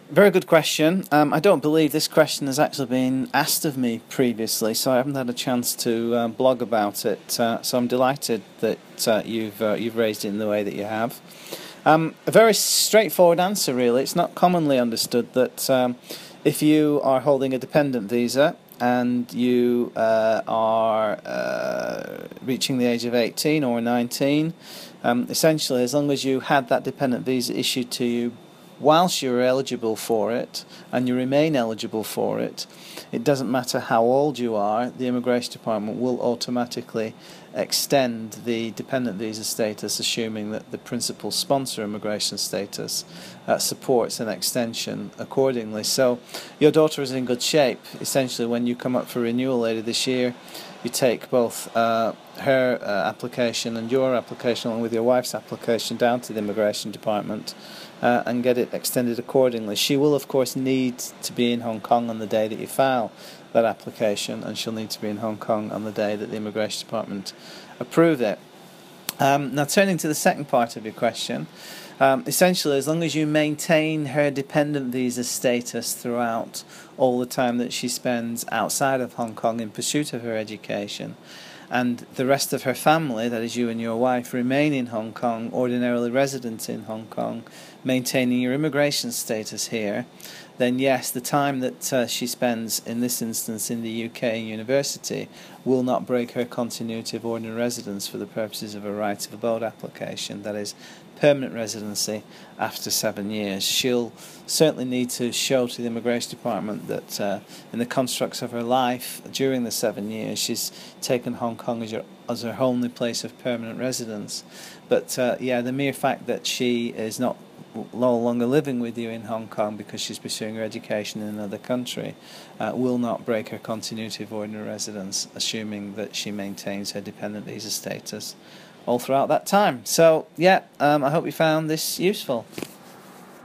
Very good question. I don't believe this question has actually been asked of me previously, so I haven't had a chance to blog about it. So I'm delighted that you've raised it in the way that you have. A very straightforward answer, really. It's not commonly understood that if you are holding a dependent visa and you are reaching the age of 18 or 19, essentially, as long as you had that dependent visa issued to you whilst you're eligible for it, and you remain eligible for it, it doesn't matter how old you are, the Immigration Department will automatically extend the dependent visa status, assuming that the principal sponsor immigration status supports an extension accordingly. So your daughter is in good shape. Essentially, when you come up for renewal later this year, you take both her application and your application, along with your wife's application, down to the Immigration Department and get it extended accordingly. She will, of course, need to be in Hong Kong on the day that you file that application, and she'll need to be in Hong Kong on the day that the Immigration Department approve it. Now, turning to the second part of your question, essentially, as long as you maintain her dependent visa status throughout all the time that she spends outside of Hong Kong in pursuit of her education, and the rest of her family, that is you and your wife, remain in Hong Kong, ordinarily resident in Hong Kong, maintaining your immigration status here, then yes, the time that she spends, in this instance in the UK university, will not break her continuity of ordinary residence for the purposes of a right of abode application, that is, permanent residency after 7 years. She'll certainly need to show to the Immigration Department that in the constructs of her life during the 7 years she's taken Hong Kong as her only place of permanent residence. But the mere fact that she is no longer living with you in Hong Kong because she's pursuing her education in another country will not break her continuity of ordinary residence, assuming that she maintains her dependent visa status all throughout that time. So, I hope you found this useful.